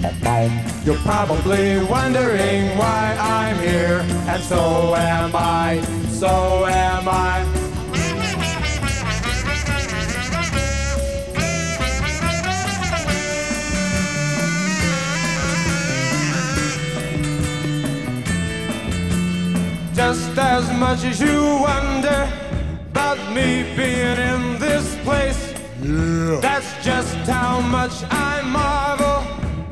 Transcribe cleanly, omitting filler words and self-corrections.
You're probably wondering why I'm here, and so am I, so am I. Just as much as you wonder about me being in this place, yeah, that's just how much